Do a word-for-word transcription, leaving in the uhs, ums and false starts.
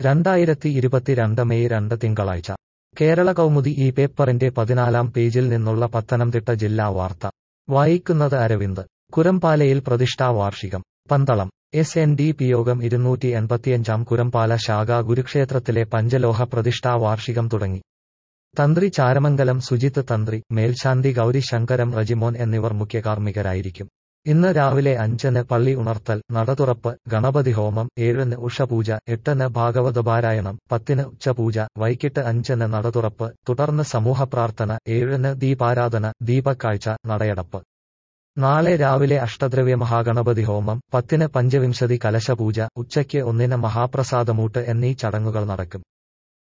രണ്ടായിരത്തി ഇരുപത്തിരണ്ട് മെയ് രണ്ട് തിങ്കളാഴ്ച കേരള കൗമുദി ഈ പേപ്പറിന്റെ പതിനാലാം പേജിൽ നിന്നുള്ള പത്തനംതിട്ട ജില്ലാ വാർത്ത വായിക്കുന്നത് അരവിന്ദ്. കുരമ്പാലയിൽ പ്രതിഷ്ഠാ വാർഷികം. Pandalam. S N D P Yogam ഇരുന്നൂറ്റി എൺപത്തിയഞ്ചാം കുരമ്പാല ശാഖാ ഗുരുക്ഷേത്രത്തിലെ പഞ്ചലോഹ പ്രതിഷ്ഠാ വാർഷികം തുടങ്ങി. തന്ത്രി ചാരമംഗലം സുജിത്ത് തന്ത്രി, മേൽശാന്തി ഗൗരി ശങ്കരം റജിമോൻ എന്നിവർ മുഖ്യകാർമ്മികരായിരിക്കും. ഇന്ന് രാവിലെ അഞ്ചിന് പള്ളി ഉണർത്തൽ, നടതുറപ്പ്, ഗണപതി ഹോമം, ഏഴിന് ഉഷപൂജ, എട്ടിന് ഭാഗവതപാരായണം, പത്തിന് ഉച്ചപൂജ, വൈകിട്ട് അഞ്ചിന് നടതുറപ്പ്, തുടർന്ന് സമൂഹപ്രാർത്ഥന, ഏഴിന് ദീപാരാധന, ദീപക്കാഴ്ച, നടയടപ്പ്. നാളെ രാവിലെ അഷ്ടദ്രവ്യ മഹാഗണപതി ഹോമം, പത്തിന് പഞ്ചവിംശതി കലശപൂജ, ഉച്ചയ്ക്ക് ഒന്നിന് മഹാപ്രസാദമൂട്ട് എന്നീ ചടങ്ങുകൾ നടക്കും.